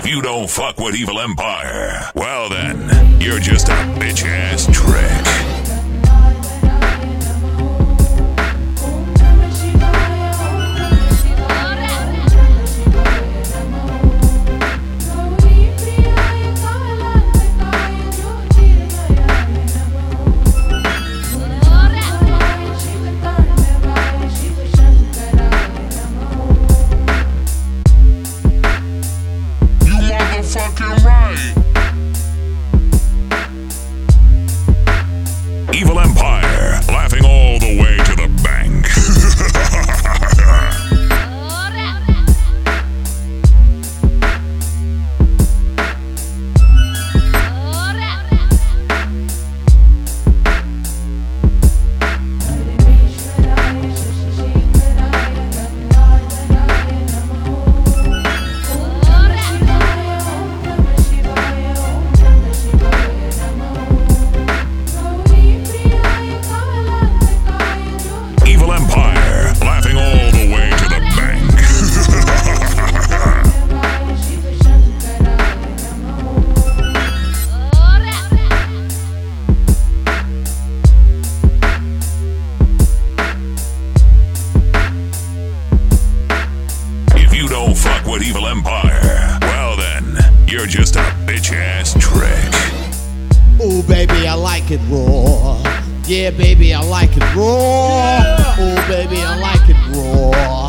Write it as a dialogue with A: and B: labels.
A: you don't fuck with Evil Empire, well then, you're just a bitch-ass trick. Evil Empire, laughing all the way to the bank. Evil Empire, laughing all the way to the bank. If you don't fuck with Evil Empire, well then, you're just a bitch-ass trick.
B: Ooh, baby, I like it raw. Yeah, baby, I like it raw. Ooh, baby, I like it raw.